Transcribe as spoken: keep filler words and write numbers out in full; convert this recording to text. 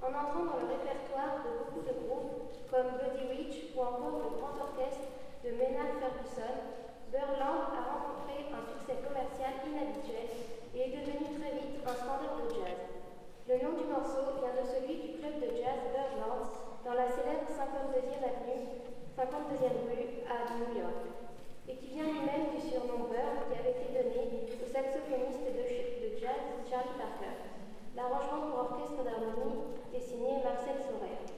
En entrant dans le répertoire de beaucoup de groupes comme Buddy Rich ou encore le grand orchestre de Maynard Ferguson, Birdland a rencontré un succès commercial inhabituel et est devenu très vite un standard de jazz. Le nom du morceau vient de celui du club de jazz Birdland dans la célèbre cinquante-deuxième avenue, cinquante-deuxième rue à New York, et qui vient lui-même du surnom Bird qui avait été donné au saxophoniste de, de jazz Charlie Parker. L'arrangement pour orchestre d'harmonie est signé Marcel Sorel.